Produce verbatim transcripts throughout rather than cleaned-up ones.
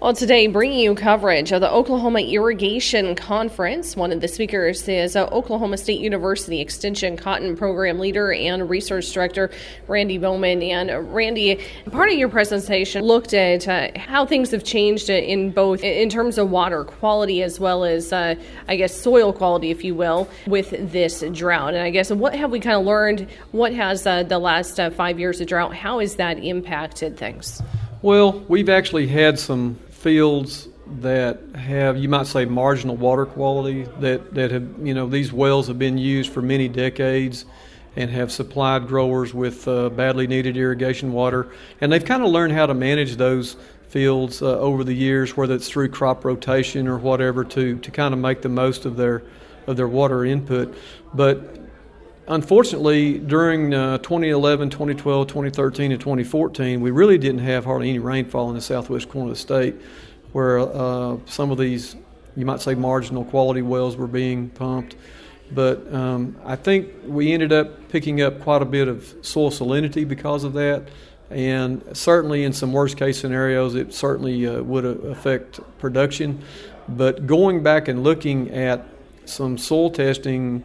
Well, today, bringing you coverage of the Oklahoma Irrigation Conference. One of the speakers is uh, Oklahoma State University Extension Cotton Program Leader and Research Director Randy Bowman. And uh, Randy, part of your presentation looked at uh, how things have changed in both in terms of water quality as well as, uh, I guess, soil quality, if you will, with this drought. And I guess what have we kind of learned? What has uh, the last uh, five years of drought, how has that impacted things? Well, we've actually had some fields that have, you might say, marginal water quality, that, that have, you know, these wells have been used for many decades and have supplied growers with uh, badly needed irrigation water. And they've kind of learned how to manage those fields uh, over the years, whether it's through crop rotation or whatever, to, to kind of make the most of their, of their water input. But unfortunately, during uh, twenty eleven, twenty twelve, twenty thirteen, and twenty fourteen, we really didn't have hardly any rainfall in the southwest corner of the state, where uh, some of these, you might say, marginal quality wells were being pumped. But um, I think we ended up picking up quite a bit of soil salinity because of that. And certainly in some worst-case scenarios, it certainly uh, would affect production. But going back and looking at some soil testing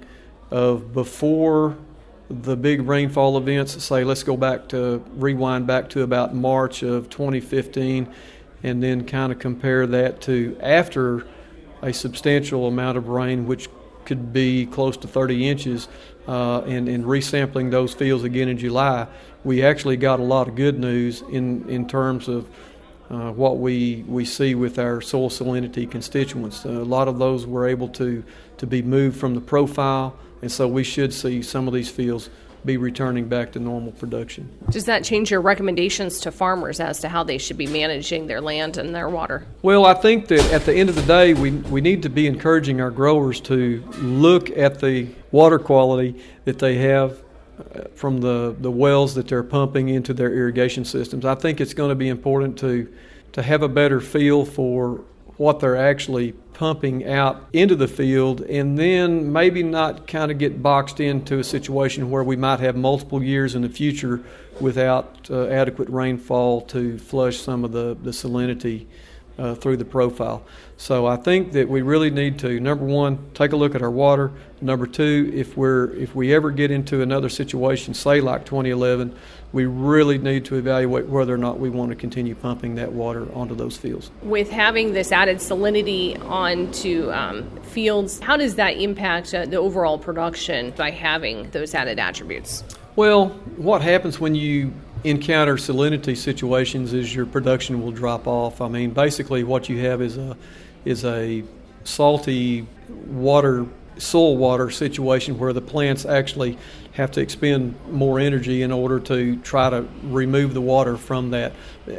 of before the big rainfall events, say let's go back to rewind back to about March of twenty fifteen, and then kind of compare that to after a substantial amount of rain, which could be close to thirty inches, uh, and, and resampling those fields again in July, we actually got a lot of good news in, in terms of uh, what we, we see with our soil salinity constituents. Uh, a lot of those were able to, to be moved from the profile, and so we should see some of these fields be returning back to normal production. Does that change your recommendations to farmers as to how they should be managing their land and their water? Well, I think that at the end of the day, we, we need to be encouraging our growers to look at the water quality that they have from the, the wells that they're pumping into their irrigation systems. I think it's going to be important to, to have a better feel for what they're actually pumping out into the field, and then maybe not kind of get boxed into a situation where we might have multiple years in the future without uh, adequate rainfall to flush some of the, the salinity uh, through the profile. So I think that we really need to, number one, take a look at our water. Number two, if we're if we ever get into another situation, say like twenty eleven, we really need to evaluate whether or not we want to continue pumping that water onto those fields. With having this added salinity onto um, fields, how does that impact uh, the overall production by having those added attributes? Well, what happens when you encounter salinity situations is your production will drop off. I mean, basically what you have is a is a salty water, soil water situation where the plants actually have to expend more energy in order to try to remove the water from that.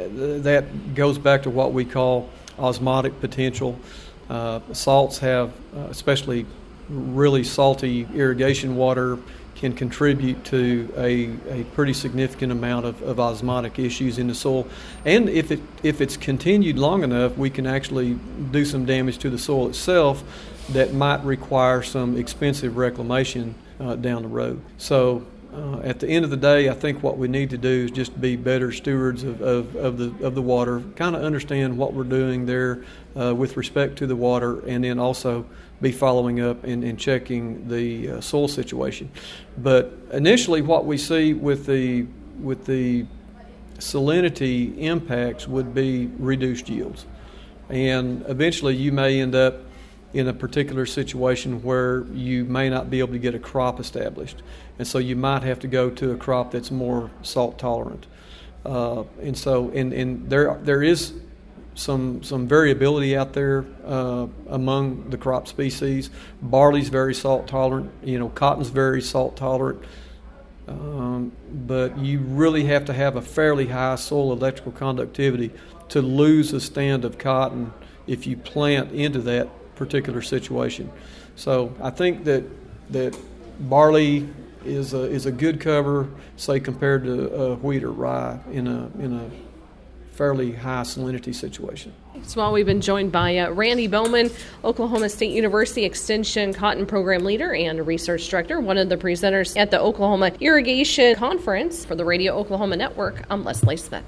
That goes back to what we call osmotic potential. Uh, salts have, uh, especially really salty irrigation water, can contribute to a, a pretty significant amount of, of osmotic issues in the soil. And if it if it's continued long enough, we can actually do some damage to the soil itself that might require some expensive reclamation uh, down the road. So uh, at the end of the day, I think what we need to do is just be better stewards of, of, of the of the water, kind of understand what we're doing there uh, with respect to the water, and then also be following up and, and checking the uh, soil situation. But initially what we see with the with the salinity impacts would be reduced yields. And eventually you may end up in a particular situation where you may not be able to get a crop established. And so you might have to go to a crop that's more salt tolerant. Uh, and so and, and there there is some some variability out there uh, among the crop species. Barley's very salt tolerant, you know, cotton's very salt tolerant. Um, but you really have to have a fairly high soil electrical conductivity to lose a stand of cotton if you plant into that particular situation. So I think that that barley is a, is a good cover, say compared to uh, wheat or rye in a in a fairly high salinity situation. So while we've been joined by uh, Randy Bowman, Oklahoma State University Extension Cotton Program Leader and Research Director, one of the presenters at the Oklahoma Irrigation Conference for the Radio Oklahoma Network. I'm Leslie Smith.